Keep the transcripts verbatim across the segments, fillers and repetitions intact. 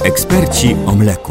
Eksperci o mleku.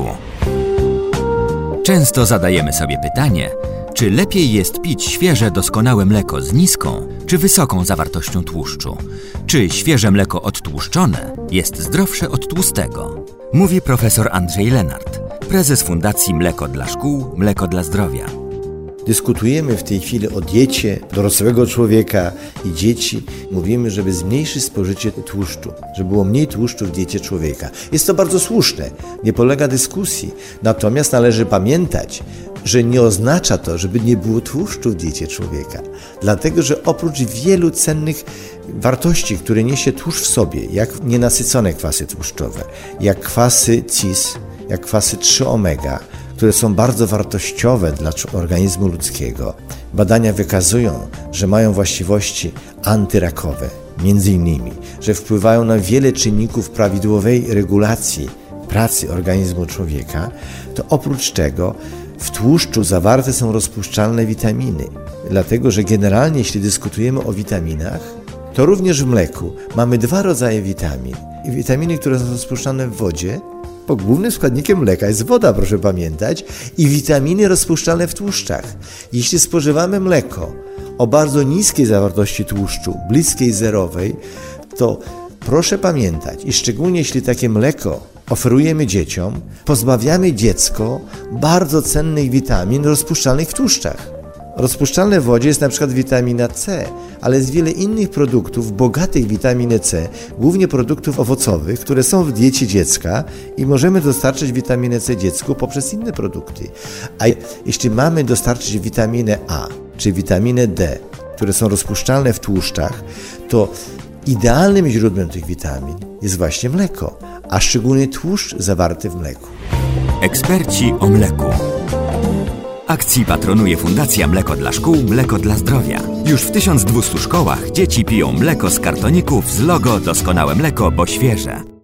Często zadajemy sobie pytanie, czy lepiej jest pić świeże, doskonałe mleko z niską czy wysoką zawartością tłuszczu? Czy świeże mleko odtłuszczone jest zdrowsze od tłustego? Mówi profesor Andrzej Lenart, prezes Fundacji Mleko dla Szkół, Mleko dla Zdrowia. Dyskutujemy w tej chwili o diecie dorosłego człowieka i dzieci. Mówimy, żeby zmniejszyć spożycie tłuszczu, żeby było mniej tłuszczu w diecie człowieka. Jest to bardzo słuszne, nie polega dyskusji. Natomiast należy pamiętać, że nie oznacza to, żeby nie było tłuszczu w diecie człowieka. Dlatego, że oprócz wielu cennych wartości, które niesie tłuszcz w sobie, jak nienasycone kwasy tłuszczowe, jak kwasy C I S, jak kwasy trzy omega, które są bardzo wartościowe dla organizmu ludzkiego. Badania wykazują, że mają właściwości antyrakowe, między innymi, że wpływają na wiele czynników prawidłowej regulacji pracy organizmu człowieka, to oprócz tego w tłuszczu zawarte są rozpuszczalne witaminy. Dlatego, że generalnie jeśli dyskutujemy o witaminach, to również w mleku mamy dwa rodzaje witamin. Witaminy, które są rozpuszczane w wodzie, bo głównym składnikiem mleka jest woda, proszę pamiętać, i witaminy rozpuszczalne w tłuszczach. Jeśli spożywamy mleko o bardzo niskiej zawartości tłuszczu, bliskiej zerowej, to proszę pamiętać, i szczególnie jeśli takie mleko oferujemy dzieciom, pozbawiamy dziecko bardzo cennych witamin rozpuszczalnych w tłuszczach. Rozpuszczalne w wodzie jest na przykład witamina C, ale jest wiele innych produktów bogatych w witaminę C, głównie produktów owocowych, które są w diecie dziecka i możemy dostarczyć witaminę C dziecku poprzez inne produkty. A jeśli mamy dostarczyć witaminę A czy witaminę D, które są rozpuszczalne w tłuszczach, to idealnym źródłem tych witamin jest właśnie mleko, a szczególnie tłuszcz zawarty w mleku. Eksperci o mleku. Akcji patronuje Fundacja Mleko dla Szkół, Mleko dla Zdrowia. Już w tysiąc dwustu szkołach dzieci piją mleko z kartoników z logo Doskonałe mleko, bo świeże.